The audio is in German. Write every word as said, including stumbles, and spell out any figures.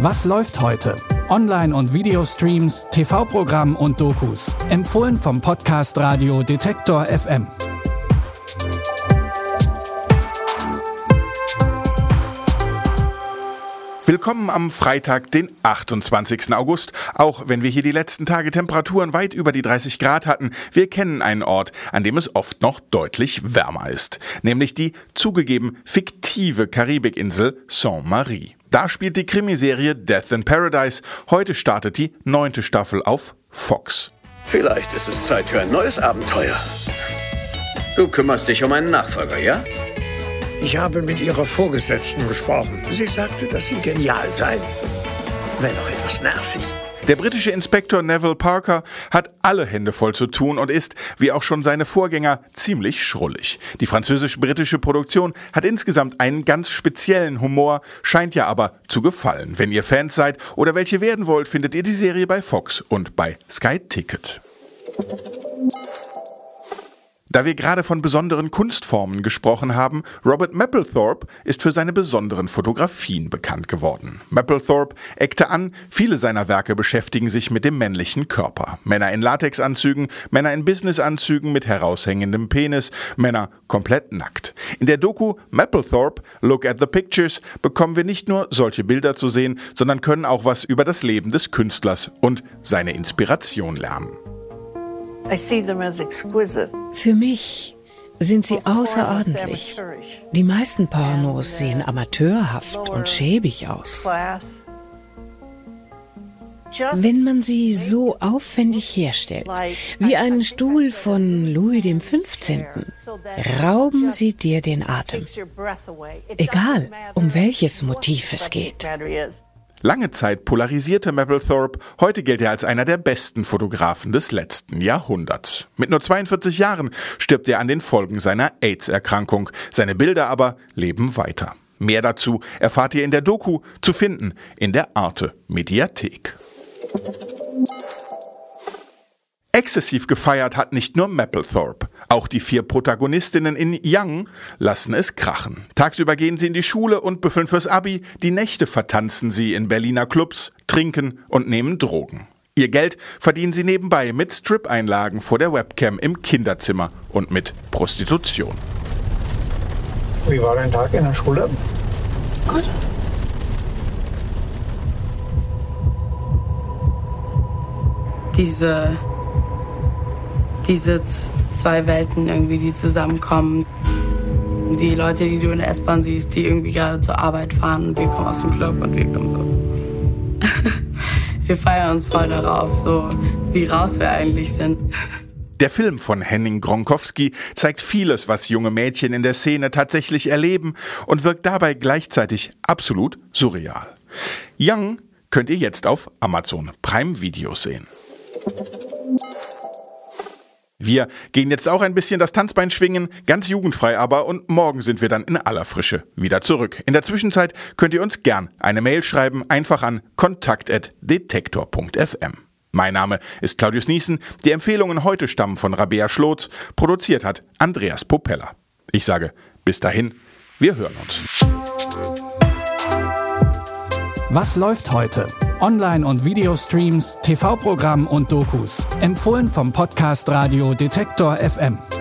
Was läuft heute? Online- und Videostreams, T V-Programm und Dokus. Empfohlen vom Podcast Radio Detektor F M. Willkommen am Freitag, den achtundzwanzigsten August. Auch wenn wir hier die letzten Tage Temperaturen weit über die dreißig Grad hatten, wir kennen einen Ort, an dem es oft noch deutlich wärmer ist. Nämlich die zugegeben fiktive Karibikinsel Saint-Marie. Da spielt die Krimiserie Death in Paradise. Heute startet die neunte Staffel auf Fox. Vielleicht ist es Zeit für ein neues Abenteuer. Du kümmerst dich um einen Nachfolger, ja? Ich habe mit Ihrer Vorgesetzten gesprochen. Sie sagte, dass Sie genial seien. Wenn auch etwas nervig. Der britische Inspektor Neville Parker hat alle Hände voll zu tun und ist, wie auch schon seine Vorgänger, ziemlich schrullig. Die französisch-britische Produktion hat insgesamt einen ganz speziellen Humor, scheint ja aber zu gefallen. Wenn ihr Fans seid oder welche werden wollt, findet ihr die Serie bei Fox und bei Sky Ticket. Da wir gerade von besonderen Kunstformen gesprochen haben, Robert Mapplethorpe ist für seine besonderen Fotografien bekannt geworden. Mapplethorpe eckte an, viele seiner Werke beschäftigen sich mit dem männlichen Körper. Männer in Latexanzügen, Männer in Businessanzügen mit heraushängendem Penis, Männer komplett nackt. In der Doku Mapplethorpe, Look at the Pictures, bekommen wir nicht nur solche Bilder zu sehen, sondern können auch was über das Leben des Künstlers und seine Inspiration lernen. Für mich sind sie außerordentlich. Die meisten Pornos sehen amateurhaft und schäbig aus. Wenn man sie so aufwendig herstellt, wie einen Stuhl von Louis dem Fünfzehnten, rauben sie dir den Atem. Egal, um welches Motiv es geht. Lange Zeit polarisierte Mapplethorpe, heute gilt er als einer der besten Fotografen des letzten Jahrhunderts. Mit nur zweiundvierzig Jahren stirbt er an den Folgen seiner AIDS-Erkrankung. Seine Bilder aber leben weiter. Mehr dazu erfahrt ihr in der Doku, zu finden in der Arte-Mediathek. Exzessiv gefeiert hat nicht nur Mapplethorpe. Auch die vier Protagonistinnen in Young lassen es krachen. Tagsüber gehen sie in die Schule und büffeln fürs Abi. Die Nächte vertanzen sie in Berliner Clubs, trinken und nehmen Drogen. Ihr Geld verdienen sie nebenbei mit Strip-Einlagen vor der Webcam im Kinderzimmer und mit Prostitution. Wie war dein Tag in der Schule? Gut. Diese... Diese zwei Welten irgendwie, die zusammenkommen. Die Leute, die du in der S-Bahn siehst, die irgendwie gerade zur Arbeit fahren und wir kommen aus dem Club und wir kommen so. Wir feiern uns voll darauf, so wie raus wir eigentlich sind. Der Film von Henning Gronkowski zeigt vieles, was junge Mädchen in der Szene tatsächlich erleben und wirkt dabei gleichzeitig absolut surreal. Young könnt ihr jetzt auf Amazon Prime Video sehen. Wir gehen jetzt auch ein bisschen das Tanzbein schwingen, ganz jugendfrei aber, und morgen sind wir dann in aller Frische wieder zurück. In der Zwischenzeit könnt ihr uns gern eine Mail schreiben, einfach an kontakt at detektor punkt f m. Mein Name ist Claudius Niesen, die Empfehlungen heute stammen von Rabea Schlotz, produziert hat Andreas Popella. Ich sage bis dahin, wir hören uns. Was läuft heute? Online- und Videostreams, T V-Programm und Dokus. Empfohlen vom Podcast Radio Detektor F M.